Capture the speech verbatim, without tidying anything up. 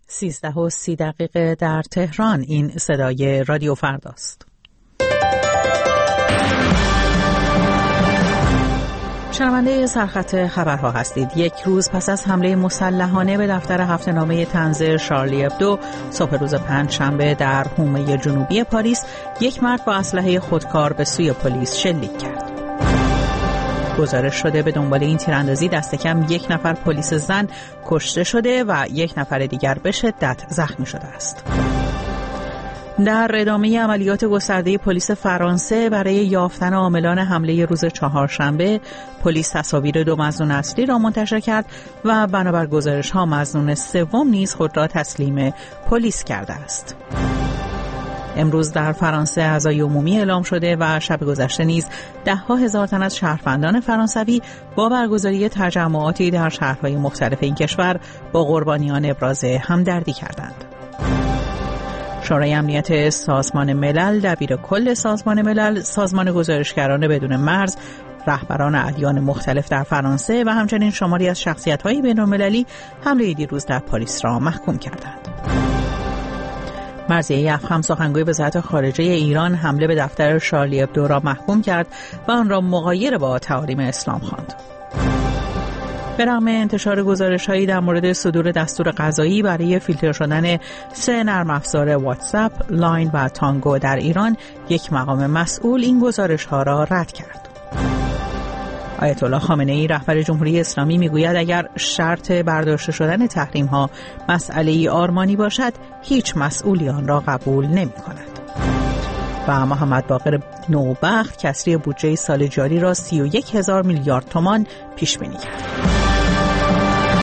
سیزده و سی دقیقه در تهران. این صدای رادیو فرداست. شنونده سرخط خبرها هستید. یک روز پس از حمله مسلحانه به دفتر هفته‌نامه طنز شارلی ابدو صبح روز پنج شنبه در حومه جنوبی پاریس، یک مرد با اسلحه خودکار به سوی پلیس شلیک کرد. گزارش شده به دنبال این تیراندازی دست کم یک نفر پلیس زن کشته شده و یک نفر دیگر به شدت زخمی شده است. در ادامه عملیات گسترده پلیس فرانسه برای یافتن عاملان حمله روز چهارشنبه، پلیس تصاویر دو مظنون اصلی را منتشر کرد و بنابر گزارش‌ها مظنون سوم نیز خود را تسلیم پلیس کرده است. امروز در فرانسه عزای عمومی اعلام شده و شب گذشته نیز ده ها هزار تن از شهروندان فرانسوی با برگزاری تجمعاتی در شهرهای مختلف این کشور با قربانیان ابراز همدردی کردند. شورای امنیت سازمان ملل، دبیر کل سازمان ملل، سازمان گزارشگران بدون مرز، رهبران ادیان مختلف در فرانسه و همچنین شماری از شخصیت‌های بین‌المللی حمله دیروز در پاریس را محکوم کردند. مرضیه افخم سخنگوی وزارت خارجه ایران حمله به دفتر شارلی ابدو را محکوم کرد و آن را مغایر با تعالیم اسلام خواند. به رغم انتشار گزارش‌هایی در مورد صدور دستور قضایی برای فیلتر شدن سه نرم افزار واتساپ، لاین و تانگو در ایران، یک مقام مسئول این گزارش‌ها را رد کرد. آیت الله خامنه‌ای رهبر جمهوری اسلامی میگوید اگر شرط برداشته شدن تحریم‌ها مسئله‌ای آرمانی باشد، هیچ مسئولی آن را قبول نمی‌کند. و محمد باقر نوبخت کسری بودجه سال جاری را سی و یک هزار میلیارد تومان پیش بینی کرد.